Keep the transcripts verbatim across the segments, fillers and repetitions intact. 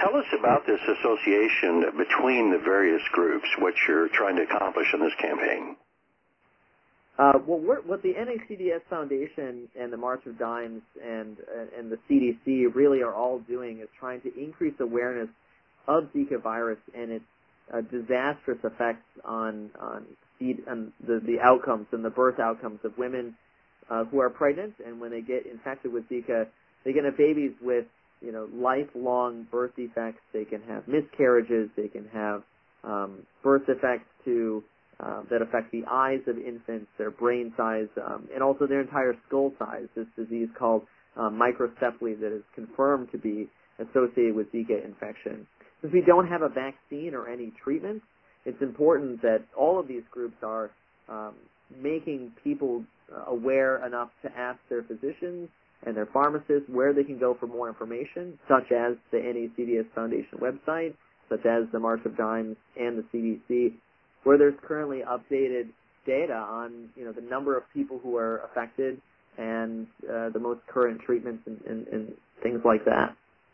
tell us about this association between the various groups, what you're trying to accomplish in this campaign. Uh, well, we're, what the N A C D S Foundation and the March of Dimes and uh, and the C D C really are all doing is trying to increase awareness of Zika virus and its uh, disastrous effects on on, seed, on the, the outcomes and the birth outcomes of women uh, who are pregnant, and when they get infected with Zika, they can have babies with you know lifelong birth defects. They can have miscarriages. They can have um, birth defects to Uh, that affect the eyes of infants, their brain size, um, and also their entire skull size. This disease called um, microcephaly that is confirmed to be associated with Zika infection. Since we don't have a vaccine or any treatment, it's important that all of these groups are um, making people uh, aware enough to ask their physicians and their pharmacists where they can go for more information, such as the N A C D S Foundation website, such as the March of Dimes and the C D C, where there's currently updated data on, you know, the number of people who are affected and uh, the most current treatments and, and, and things like that.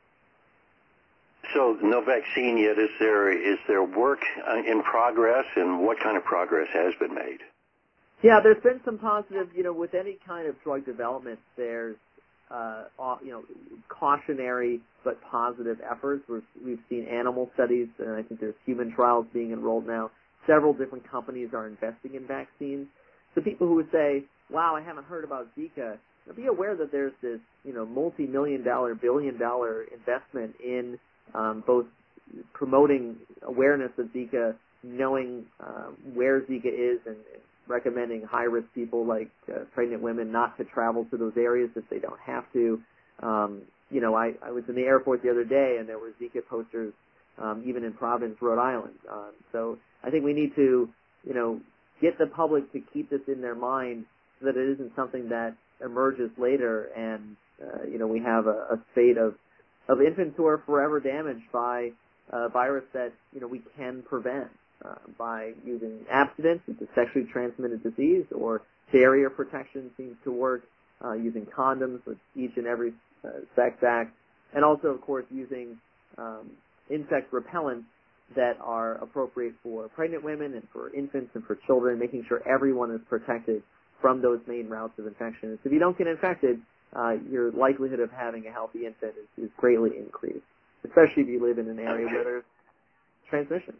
So no vaccine yet. Is there is there work in progress, and what kind of progress has been made? Yeah, there's been some positive, you know, with any kind of drug development, there's, uh, you know, cautionary but positive efforts. We've, we've seen animal studies, and I think there's human trials being enrolled now. Several different companies are investing in vaccines. So people who would say, wow, I haven't heard about Zika, be aware that there's this, you know, multi-million dollar, billion dollar investment in um, both promoting awareness of Zika, knowing uh, where Zika is, and, and recommending high-risk people like uh, pregnant women not to travel to those areas if they don't have to. Um, you know, I, I was in the airport the other day, and there were Zika posters um, even in Providence, Rhode Island. Um, so I think we need to, you know, get the public to keep this in their mind so that it isn't something that emerges later and, uh, you know, we have a, a spate of, of infants who are forever damaged by a virus that, you know, we can prevent uh, by using abstinence. It's a sexually transmitted disease, or barrier protection seems to work, uh, using condoms with each and every uh, sex act, and also, of course, using um, insect repellents that are appropriate for pregnant women and for infants and for children, making sure everyone is protected from those main routes of infection. So if you don't get infected, uh, your likelihood of having a healthy infant is, is greatly increased, especially if you live in an area where there's transmission.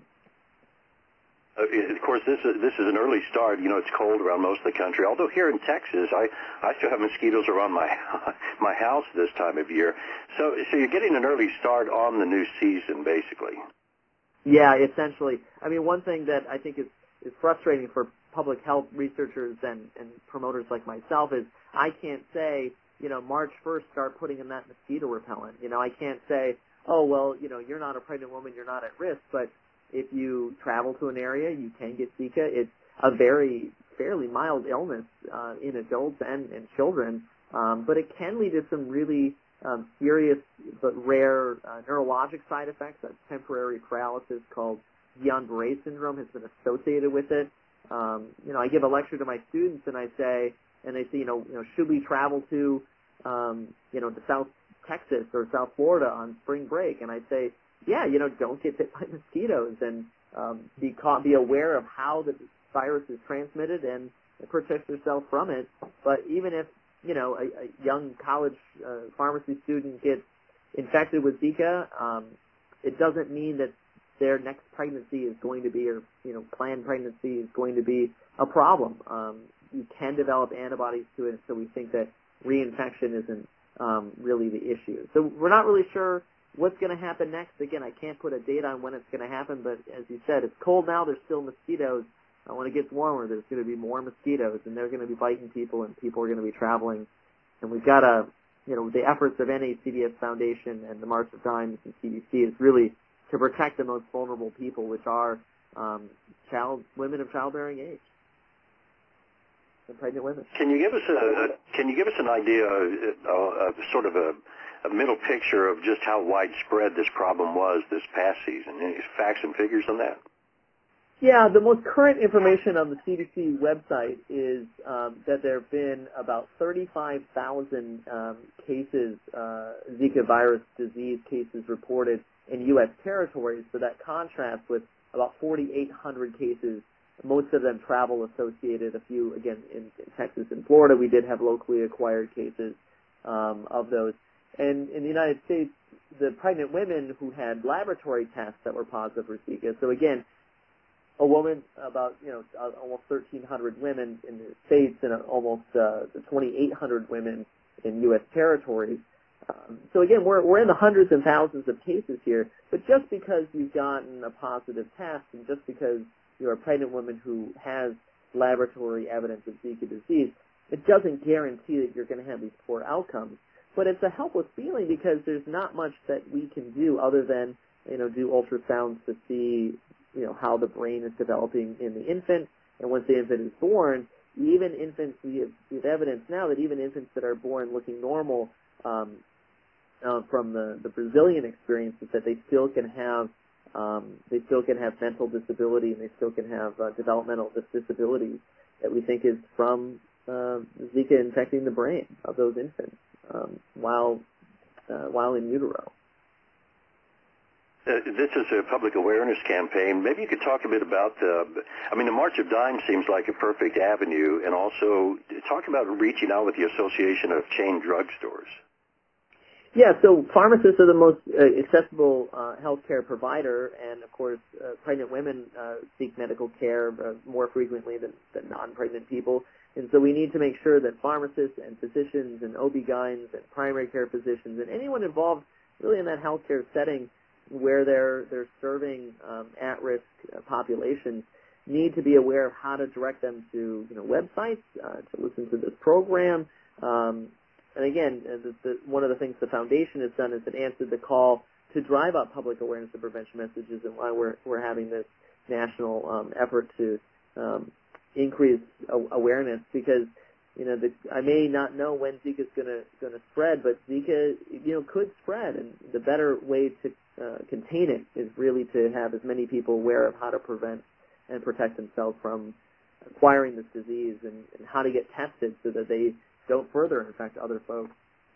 Uh, of course, this is this is an early start. You know, it's cold around most of the country. Although here in Texas, I, I still have mosquitoes around my my house this time of year. So so you're getting an early start on the new season, basically. Yeah, essentially. I mean, one thing that I think is, is frustrating for public health researchers and, and promoters like myself is I can't say, you know, March first start putting in that mosquito repellent. You know, I can't say, oh, well, you know, you're not a pregnant woman, you're not at risk, but if you travel to an area, you can get Zika. It's a very, fairly mild illness uh, in adults and, and children, um, but it can lead to some really Um, serious but rare uh, neurologic side effects. That's temporary paralysis called Guillain-Barré syndrome has been associated with it. Um, you know, I give a lecture to my students and I say, and they say, you know, you know, should we travel to, um, you know, to South Texas or South Florida on spring break? And I say, yeah, you know, don't get bit by mosquitoes and um, be caught, be aware of how the virus is transmitted and protect yourself from it. But even if you know, a, a young college uh, pharmacy student gets infected with Zika, um, it doesn't mean that their next pregnancy is going to be, or, you know, planned pregnancy is going to be a problem. Um, you can develop antibodies to it, so we think that reinfection isn't um, really the issue. So we're not really sure what's going to happen next. Again, I can't put a date on when it's going to happen, but as you said, it's cold now, there's still mosquitoes. Uh, when it gets warmer, there's going to be more mosquitoes, and they're going to be biting people, and people are going to be traveling. And we've got to, you know, the efforts of N A C D S Foundation and the March of Dimes and C D C is really to protect the most vulnerable people, which are um, child women of childbearing age and pregnant women. Can you give us a Can you give us an idea of, of sort of a, a middle picture of just how widespread this problem was this past season? Any facts and figures on that? Yeah, the most current information on the C D C website is um, that there have been about thirty-five thousand um, cases, uh, Zika virus disease cases reported in U S territories. So that contrasts with about forty-eight hundred cases, most of them travel associated. A few, again, in, in Texas and Florida, we did have locally acquired cases um, of those. And in the United States, the pregnant women who had laboratory tests that were positive for Zika. So again, a woman, about, you know, almost thirteen hundred women in the States and almost uh, twenty-eight hundred women in U S territories. Um, so again, we're we're in the hundreds and thousands of cases here. But just because you've gotten a positive test, and just because you're a pregnant woman who has laboratory evidence of Zika disease, it doesn't guarantee that you're going to have these poor outcomes. But it's a helpless feeling because there's not much that we can do other than, you know, do ultrasounds to see, you know, how the brain is developing in the infant. And once the infant is born, even infants, we have, we have evidence now that even infants that are born looking normal um, uh, from the, the Brazilian experience is that they still can have um, they still can have mental disability, and they still can have uh, developmental disabilities that we think is from uh, Zika infecting the brain of those infants um, while uh, while in utero. Uh, this is a public awareness campaign. Maybe you could talk a bit about the, I mean, the March of Dimes seems like a perfect avenue, and also talk about reaching out with the Association of Chain Drugstores. Yeah, so pharmacists are the most uh, accessible uh, healthcare provider, and of course, uh, pregnant women uh, seek medical care uh, more frequently than, than non-pregnant people. And so we need to make sure that pharmacists and physicians and O B G Y Ns and primary care physicians and anyone involved really in that healthcare setting where they're they're serving um, at-risk uh, populations need to be aware of how to direct them to, you know, websites uh, to listen to this program. Um, and again, uh, the, the, one of the things the foundation has done is it answered the call to drive up public awareness of prevention messages, and why we're we're having this national um, effort to um, increase a- awareness because. You know, the, I may not know when Zika is going to going to spread, but Zika, you know, could spread, and the better way to uh, contain it is really to have as many people aware of how to prevent and protect themselves from acquiring this disease, and, and how to get tested so that they don't further infect other folks.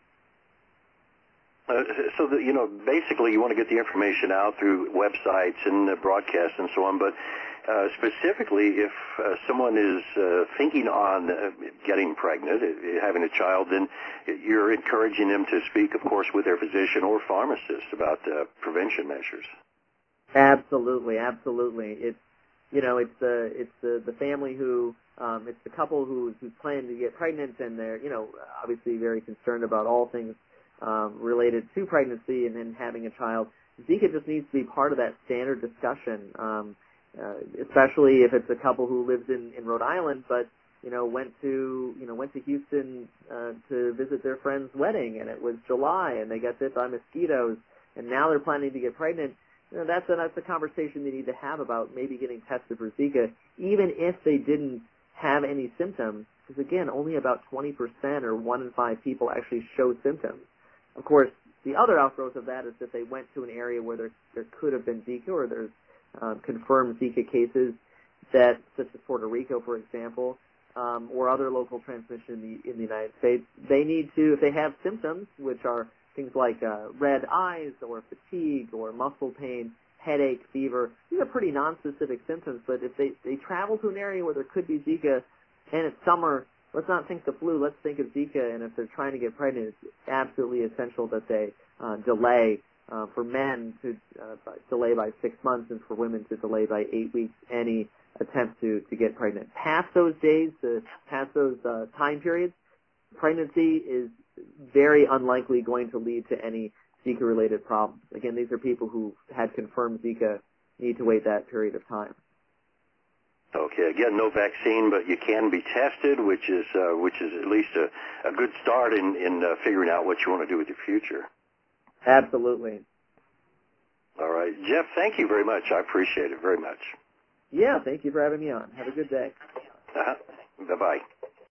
Uh, so, that, you know, basically you want to get the information out through websites and uh, broadcasts and so on, but uh, specifically if uh, someone is uh, thinking on uh, getting pregnant, uh, having a child, then you're encouraging them to speak, of course, with their physician or pharmacist about uh, prevention measures. Absolutely, absolutely. It's, you know, it's the it's the, the family who, um, it's the couple who who's planning to get pregnant, and they're, you know, obviously very concerned about all things Um, related to pregnancy and then having a child. Zika just needs to be part of that standard discussion, um, uh, especially if it's a couple who lives in, in Rhode Island, but you know went to you know went to Houston uh, to visit their friend's wedding, and it was July, and they got bit by mosquitoes, and now they're planning to get pregnant. You know, that's a, that's a conversation they need to have about maybe getting tested for Zika, even if they didn't have any symptoms, because again, only about twenty percent or one in five people actually show symptoms. Of course, the other outgrowth of that is that they went to an area where there, there could have been Zika, or there's um, confirmed Zika cases, that, such as Puerto Rico, for example, um, or other local transmission in the, in the United States. They need to, if they have symptoms, which are things like uh, red eyes or fatigue or muscle pain, headache, fever, these are pretty nonspecific symptoms, but if they, they travel to an area where there could be Zika and it's summer, let's not think the flu, let's think of Zika, and if they're trying to get pregnant, it's absolutely essential that they uh, delay, uh, for men to uh, delay by six months and for women to delay by eight weeks any attempt to, to get pregnant. Past those days, uh, past those uh, time periods, pregnancy is very unlikely going to lead to any Zika-related problems. Again, these are people who had confirmed Zika, need to wait that period of time. Okay, again, no vaccine, but you can be tested, which is uh, which is at least a, a good start in, in uh, figuring out what you want to do with your future. Absolutely. All right. Jeff, thank you very much. I appreciate it very much. Yeah, thank you for having me on. Have a good day. Uh-huh. Bye-bye.